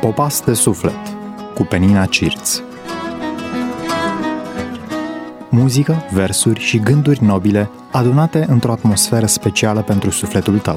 Popas de suflet cu Penina Cirț. Muzică, versuri și gânduri nobile adunate într-o atmosferă specială pentru sufletul tău.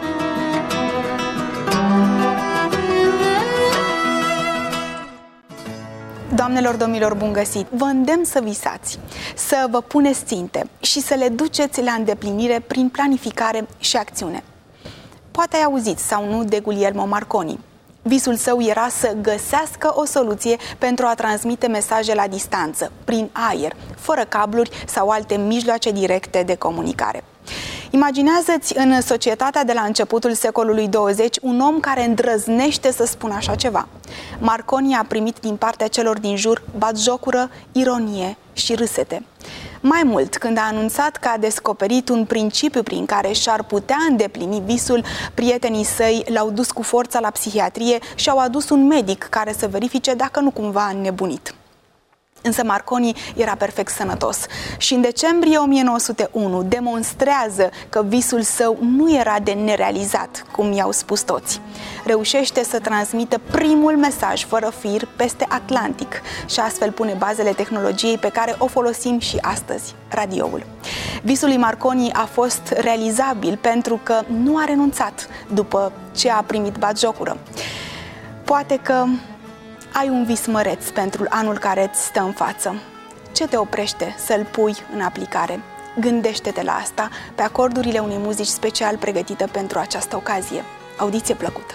Doamnelor, domnilor, bun găsit! Vă îndemn să visați, să vă puneți ținte și să le duceți la îndeplinire prin planificare și acțiune. Poate ai auzit sau nu de Guglielmo Marconi. Visul său era să găsească o soluție pentru a transmite mesaje la distanță, prin aer, fără cabluri sau alte mijloace directe de comunicare. Imaginează-ți în societatea de la începutul secolului 20 un om care îndrăznește să spună așa ceva. Marconi a primit din partea celor din jur batjocură, ironie și râsete. Mai mult, când a anunțat că a descoperit un principiu prin care și-ar putea îndeplini visul, prietenii săi l-au dus cu forța la psihiatrie și au adus un medic care să verifice dacă nu cumva a înnebunit. Însă Marconi era perfect sănătos și în decembrie 1901 demonstrează că visul său nu era de nerealizat, cum i-au spus toți. Reușește să transmită primul mesaj fără fir peste Atlantic și astfel pune bazele tehnologiei pe care o folosim și astăzi, radioul. Visul lui Marconi a fost realizabil pentru că nu a renunțat după ce a primit batjocură. Poate că ai un vis măreț pentru anul care îți stă în față. Ce te oprește să-l pui în aplicare? Gândește-te la asta pe acordurile unei muzici special pregătită pentru această ocazie. Audiție plăcută!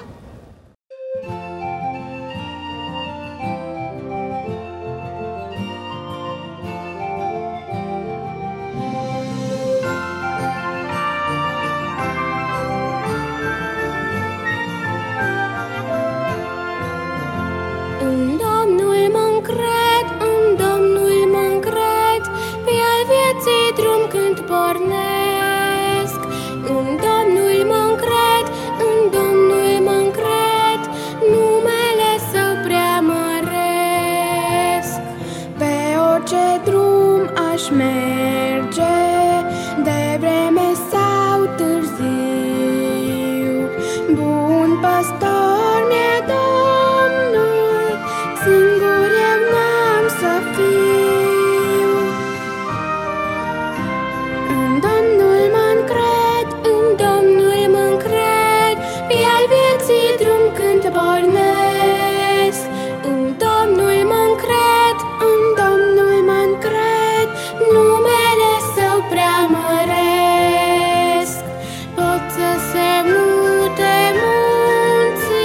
Pornesc. În Domnul mă încred, în Domnul mă încred, numele Său prea măresc. Pe orice drum aș merge, devreme sau târziu, bun păstor mi-e Domnul, singur eu n-am să fiu. Pornesc. În Domnul mă încred, în Domnul mă încred, numele Său prea măresc. Pot să se mute munți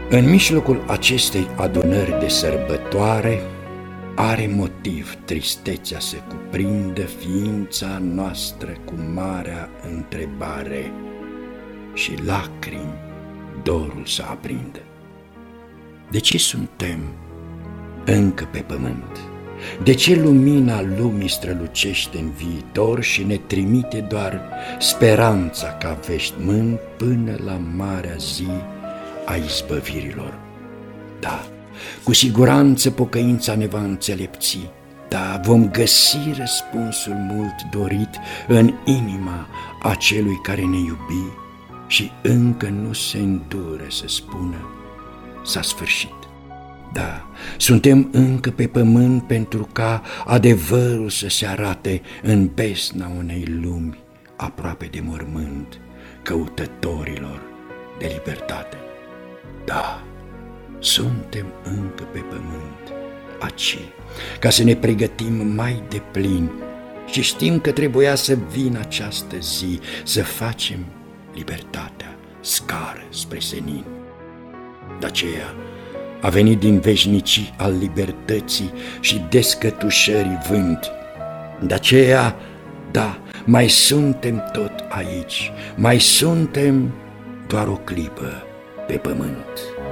În mijlocul acestei adunări de sărbătoare are motiv tristețea să cuprindă ființa noastră cu marea întrebare și lacrimi dorul să aprindă. De ce suntem încă pe pământ? De ce lumina lumii strălucește în viitor și ne trimite doar speranța ca veșmânt până la marea zi a izbăvirilor? Da, cu siguranță pocăința ne va înțelepți, da, vom găsi răspunsul mult dorit în inima acelui care ne iubi și încă nu se îndură să spună: s-a sfârșit. Da, suntem încă pe pământ pentru ca adevărul să se arate în besna unei lumi aproape de mormânt, căutătorilor de libertate. Da, suntem încă pe pământ, aici, ca să ne pregătim mai deplin și știm că trebuia să vină această zi, să facem libertatea scară spre senin. De aceea a venit din veșnicii al libertății și descătușării vânt. De aceea, da, mai suntem tot aici, mai suntem doar o clipă pe pământ.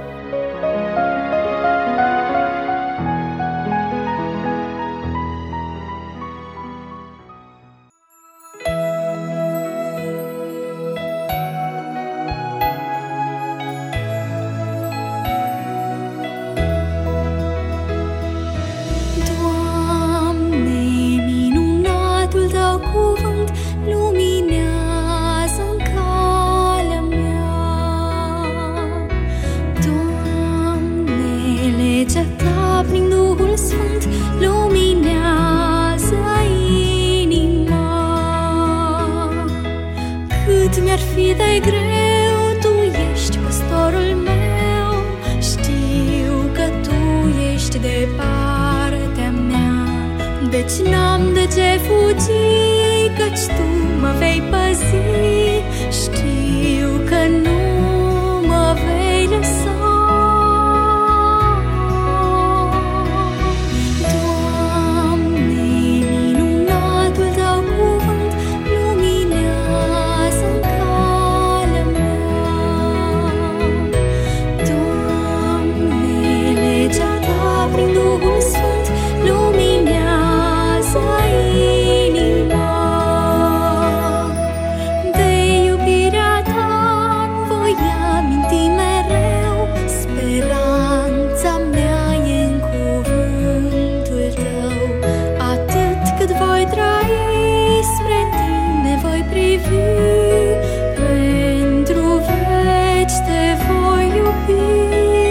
Deci n-am de ce fugi, căci tu mă vei păzi. Știu că nu mă vei lăsa. Doamne, minunatul Tău cuvânt luminează-n calea mea. Doamne, legea Ta prin Duhul Sfânt luminează inima. De iubirea Ta voi aminti mereu. Speranța mea e în cuvântul Tău. Atât cât voi trăi, spre Tine voi privi. Pentru veci Te voi iubi.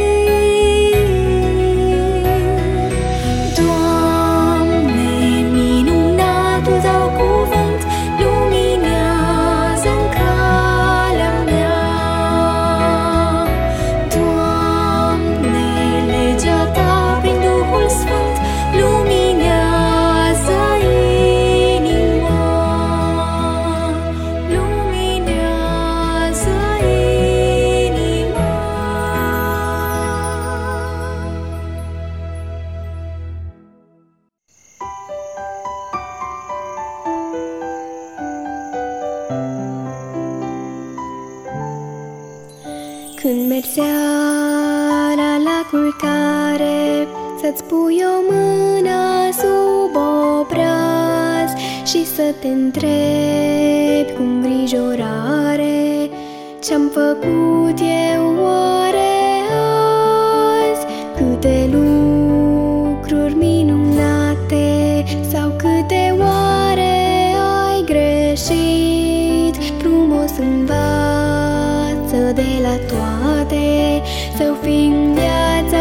Când mergi seara la culcare, să-ți pui o mână sub obraz și să te întrebi cu îngrijorare: ce-am făcut eu oare azi? Câte lucruri minunate sau câte oare ai greșit? Frumos învață de la toate, să fii în viață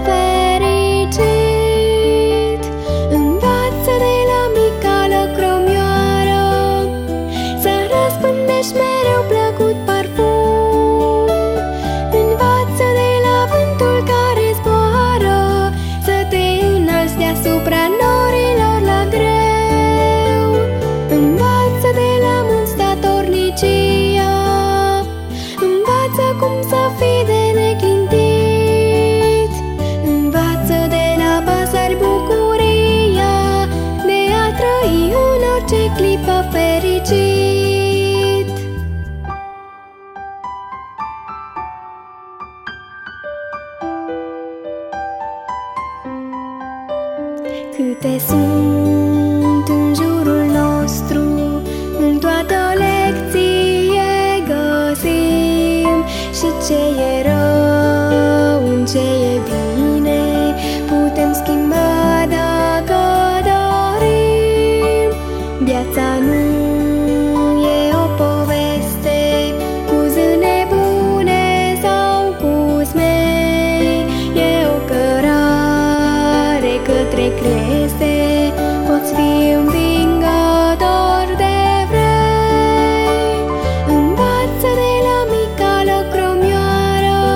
fericit. Învață de la mica lăcrămioară, să răspândești mereu plăcut parfum. Învață de la vântul care zboară, să te înălți deasupra norilor la greu. Învață de la munți statornicia, învață cum să fii de neclintit. Câte sunt în jurul nostru, în toată lecție găsim și ce e rău, în ce e bine, putem schimba dacă dorim. Viața nu e o poveste cu zâne bune sau cu smei, e o cărare către creste, poți fi învingător de vrei. Învață de la mica lăcromioară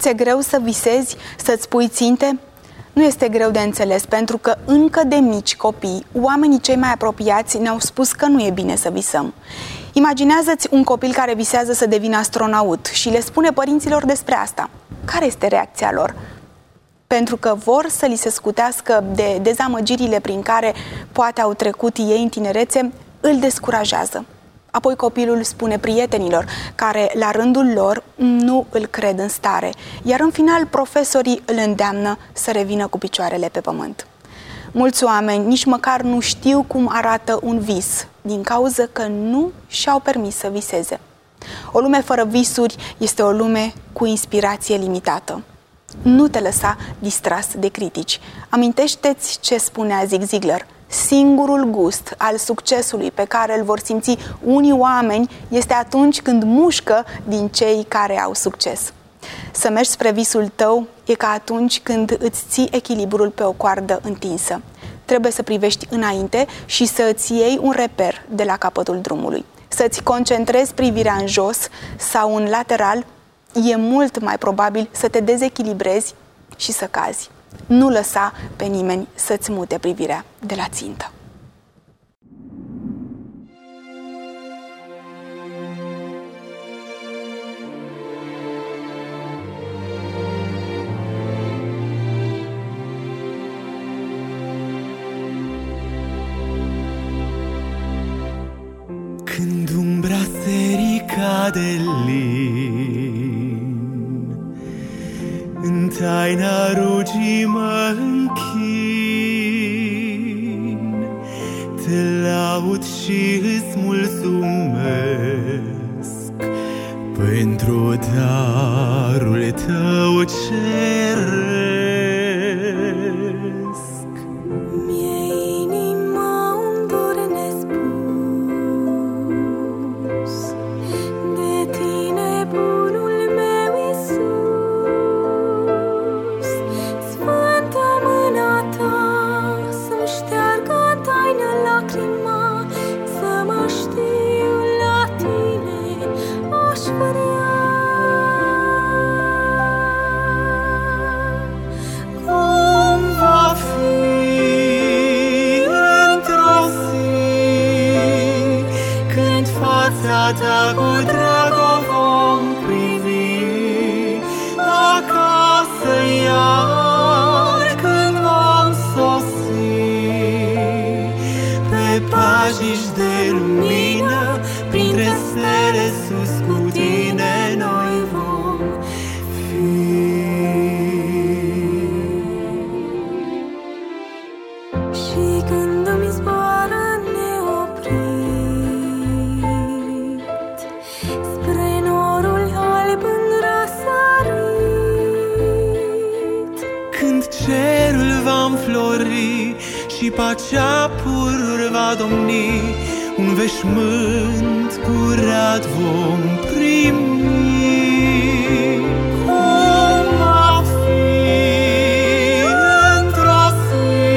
Ți-e greu să visezi, să-ți pui ținte? Nu este greu de înțeles, pentru că încă de mici copii, oamenii cei mai apropiați ne-au spus că nu e bine să visăm. Imaginează-ți un copil care visează să devină astronaut și le spune părinților despre asta. Care este reacția lor? Pentru că vor să li se scutească de dezamăgirile prin care poate au trecut ei în tinerețe, îl descurajează. Apoi copilul spune prietenilor, care la rândul lor nu îl cred în stare, iar în final profesorii îl îndeamnă să revină cu picioarele pe pământ. Mulți oameni nici măcar nu știu cum arată un vis, din cauză că nu și-au permis să viseze. O lume fără visuri este o lume cu inspirație limitată. Nu te lăsa distras de critici. Amintește-ți ce spunea Zig Ziglar. Singurul gust al succesului pe care îl vor simți unii oameni este atunci când mușcă din cei care au succes. Să mergi spre visul tău e ca atunci când îți ții echilibrul pe o coardă întinsă. Trebuie să privești înainte și să îți iei un reper de la capătul drumului. Să-ți concentrezi privirea în jos sau în lateral, e mult mai probabil să te dezechilibrezi și să cazi. Nu lăsa pe nimeni să-ți mute privirea de la țintă. Când umbra se ridica de lin, în taina rugii mă închin, te laud și îți mulțumesc pentru darul tău ceresc. Mi-e inima un dor nespus de tine, bunul meu Iisus. Sfântă mâna ta să-mi șteargă taină lacrima, să mă știu la tine, aș vrea. Cum va fi într-o zi când fața ta cu drag o vom privi, acasă iar când vom sosi, pe pajiști de lumină, printre stele sus cu tine noi vom fi. Și când îmi zboară neoprit spre norul alb în răsărit, Când cerul va înflori și pacea pururi va domni, un veșmânt curat vom primi. Cum va fi într-o zi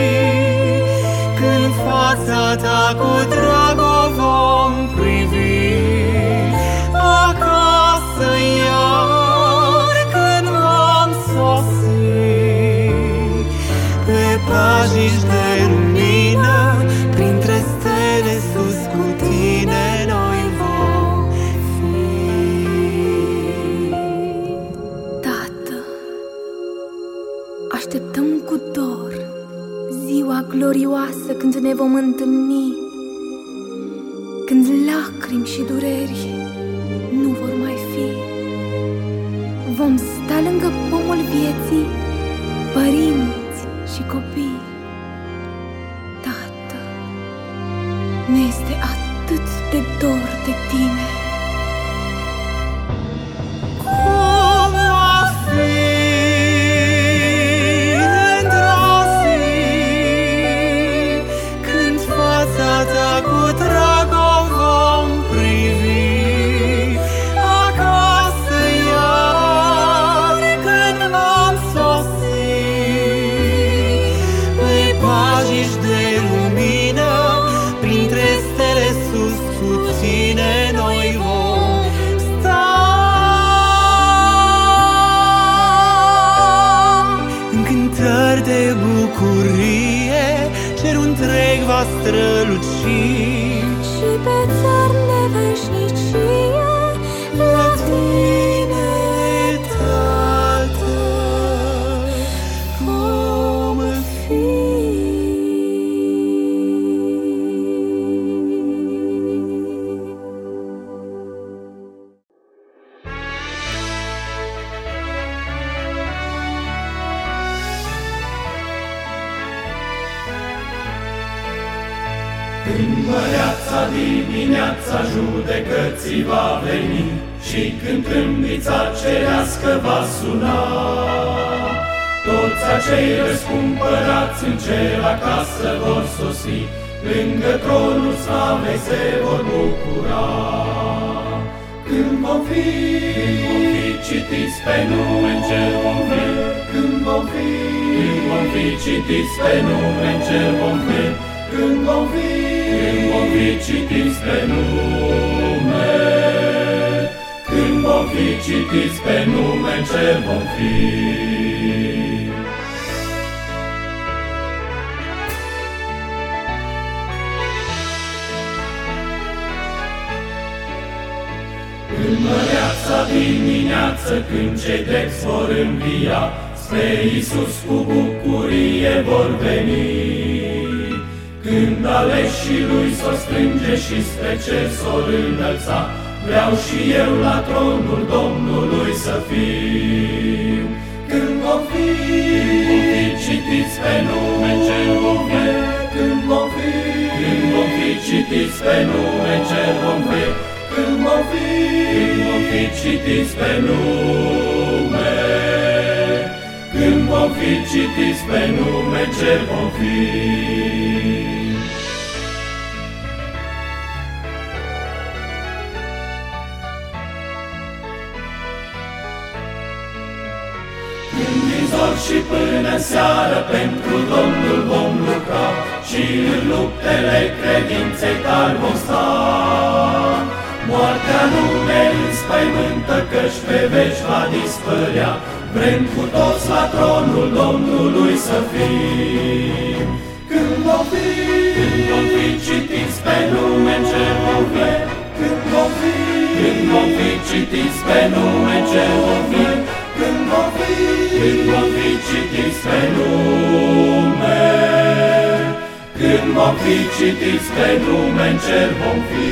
când fața ta cu drag o vom privi, acasă iar când vom sosi, pe pajiști de lumină, printre stele sus cu tine noi vom fi. Tată, așteptăm cu dor ziua glorioasă când ne vom întâlni, când lacrimi și dureri nu vor mai fi. Vom sta lângă pomul vieții, părinți și copii. Tată, ne este atât de dor de tine. Cum va fi într-o zi când fața ta cu drag o vom privi, acasă iar când vom sosi, pe pajiști de lumină, printre stele sus cu tine noi vom sta. bucurie cerul întreg va străluci. Și pe țări neveșnicie la tine, Tată, vom fi. Când măreața dimineața judecății va veni și când trâmbița cerească va suna, toți acei răscumpărați în cer acasă vor sosi, lângă tronul slavei se vor bucura. Când vom fi citiți pe nume în cer vom fi, când vom fi citiți pe nume în cer vom fi, când vom fi citiți pe nume, când vom fi citiți pe nume în cer vom fi. În măreața dimineață, când cei drepți vor învia, spre Iisus cu bucurie vor veni. Când aleșii Lui s-o strânge și spre cer s-or înălța, vreau și eu la tronul Domnului să fiu. Când vom fi citiți pe nume în cer vom fi, când vom fi citiți pe nume în cer vom fi, când vom fi citiți pe nume, când vom fi citiți pe nume în cer vom fi. Și până seară pentru Domnul vom lucra și în luptele credinței tari vom sta. Moartea nu ne înspăimântă, căci pe veci va dispărea, vrem cu toți la tronul Domnului să fim. Când vom fi citiți pe nume în cer vom fi, când vom fi citiți pe nume în cer vom fi, când vom fi citiți pe nume, când vom fi citiți pe nume în cer vom fi.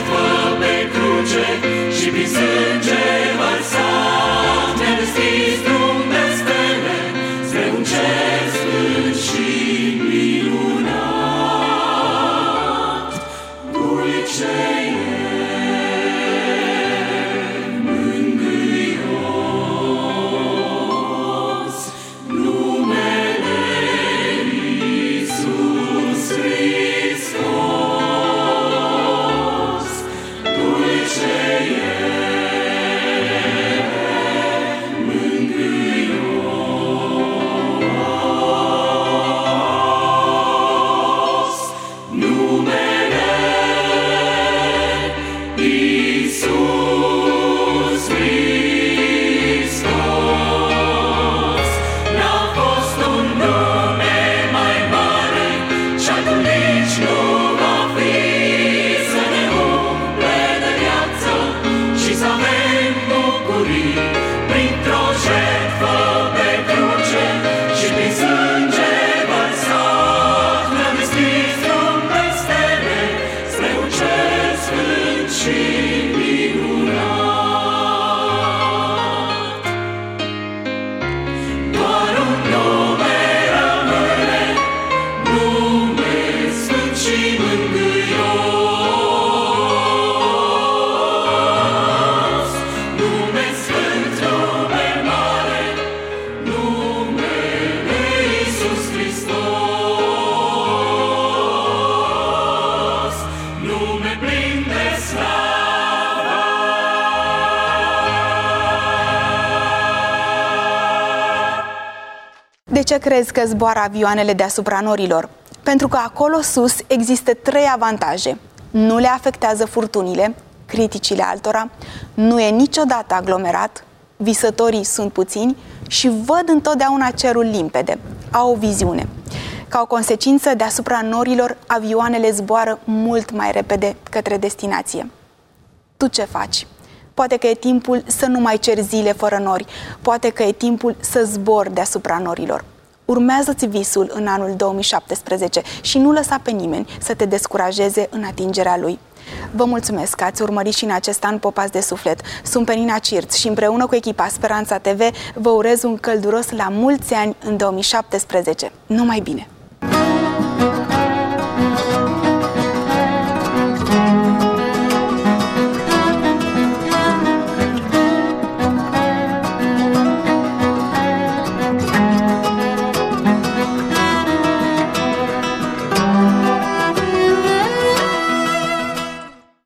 Și prin sânge vărsat ne-a deschis De ce crezi că zboară avioanele deasupra norilor? Pentru că acolo sus există 3 avantaje. Nu le afectează furtunile, criticile altora, nu e niciodată aglomerat, visătorii sunt puțini și văd întotdeauna cerul limpede, au o viziune. Ca o consecință, deasupra norilor, avioanele zboară mult mai repede către destinație. Tu ce faci? Poate că e timpul să nu mai ceri zile fără nori, poate că e timpul să zbori deasupra norilor. Urmează-ți visul în anul 2017 și nu lăsa pe nimeni să te descurajeze în atingerea lui. Vă mulțumesc că ați urmărit și în acest an Popați de Suflet. Sunt Penina Cirț și împreună cu echipa Speranța TV vă urez un călduros la mulți ani în 2017. Numai bine!